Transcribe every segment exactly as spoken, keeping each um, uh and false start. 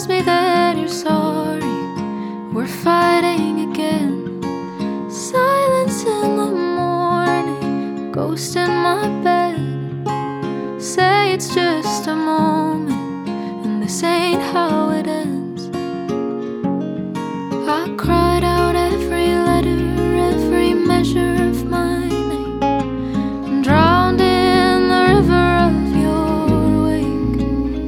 tells me that you're sorry, we're fighting again. Silence in the morning, ghost in my bed. Say it's just a moment, and this ain't how it ends. I cried out every letter, every measure of my name, and drowned in the river of your wake.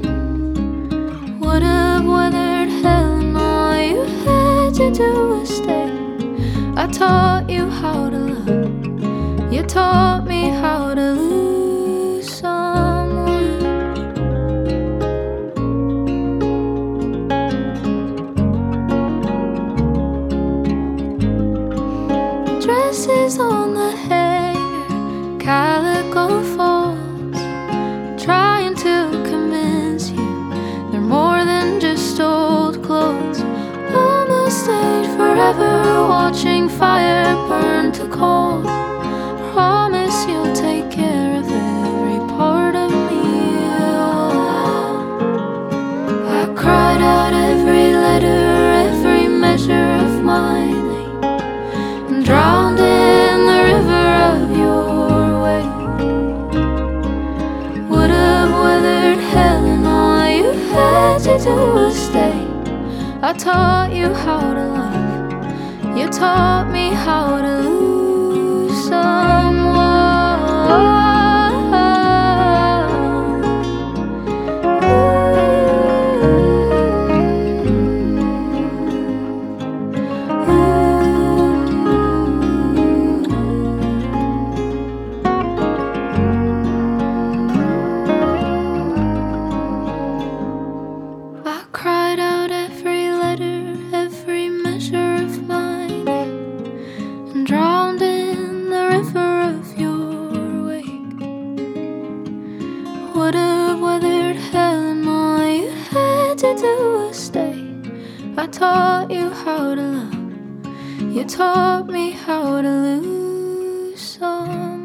Would have weathered hell, and all you had to do was stay. I taught you how to love, you taught me how to lose someone. Dresses on the hanger, calico falls, trying to convince you they're more than just old clothes. Almost stayed forever, watching fire burn to coal. Promise you'll take care of every part of me. I cried out every letter, every measure of my name, and drowned in the river of your wake. Would have weathered hell, and all you had to do was stay. I taught you how to love, you taught me how to lose someone. I cried out every letter, every measure of my name, and drowned in the river of your wake. Would have weathered hell, and all you had to do was stay. I taught you how to love, you taught me how to lose someone.